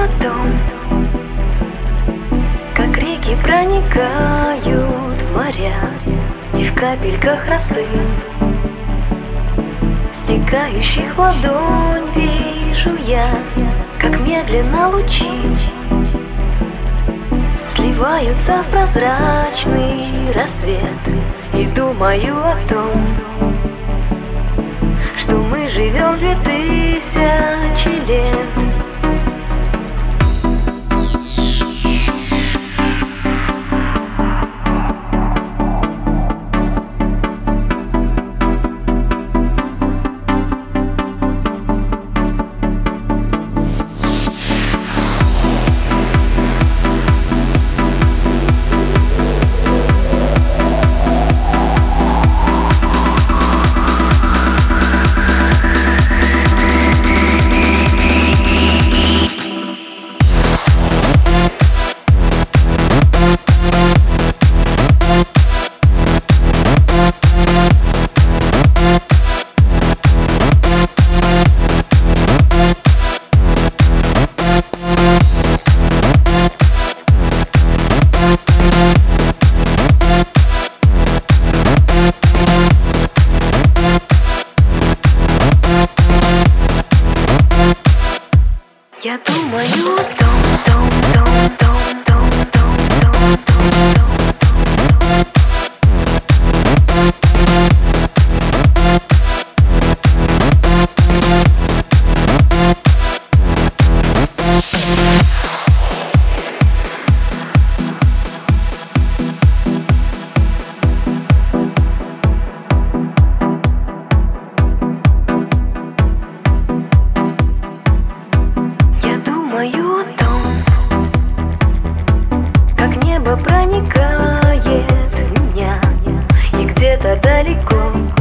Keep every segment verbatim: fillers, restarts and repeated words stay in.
о том, как реки проникают в моря, и в капельках росы, стекающих в ладонь, вижу я, как медленно лучи сливаются в прозрачный рассвет. И думаю о том, что мы живем две тысячи лет. Я думаю о том, том, том, том, том, том, том, том, том. Думаю о том, как небо проникает в меня, и где-то далеко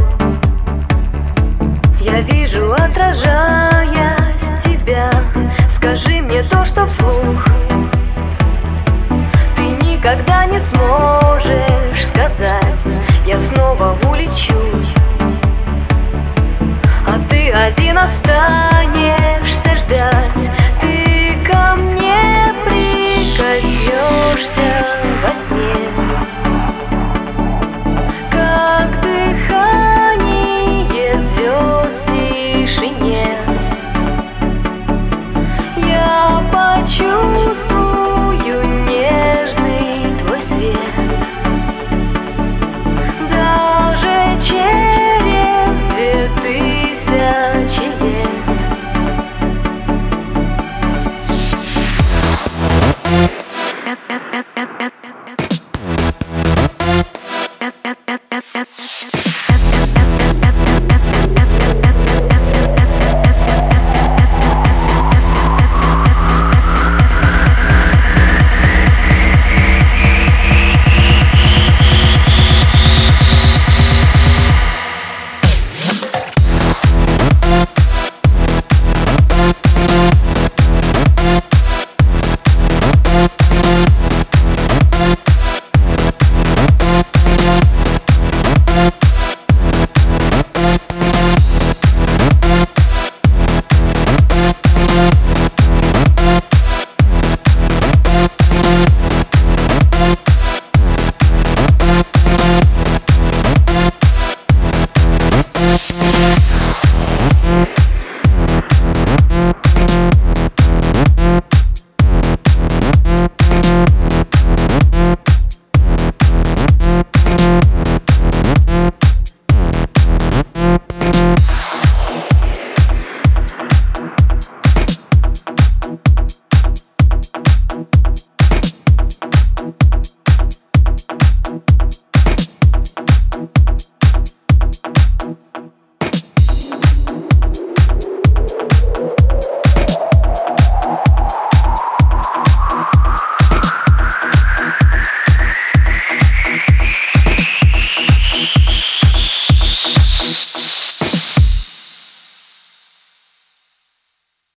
я вижу, отражаясь, тебя. Скажи мне то, что вслух ты никогда не сможешь сказать. Я снова улечу, а ты один останешься ждать. Ты ко мне прикоснешься во сне, как дыхание звезд в тишине.